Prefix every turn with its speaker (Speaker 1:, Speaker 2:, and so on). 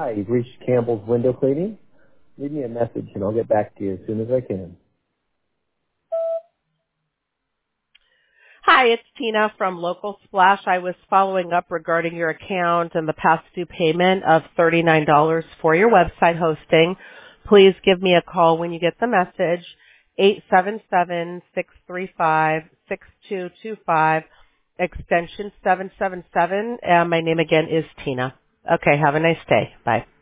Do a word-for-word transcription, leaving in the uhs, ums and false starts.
Speaker 1: Hi, you've reached Campbell's Window Cleaning. Leave me a message and I'll get back to you as soon as I can.
Speaker 2: Hi, it's Tina from Local Splash. I was following up regarding your account and the past due payment of thirty-nine dollars for your website hosting. Please give me a call when you get the message, eight seven seven, six three five, six two two five, extension seven seven seven. And my name again is Tina. Okay, have a nice day. Bye.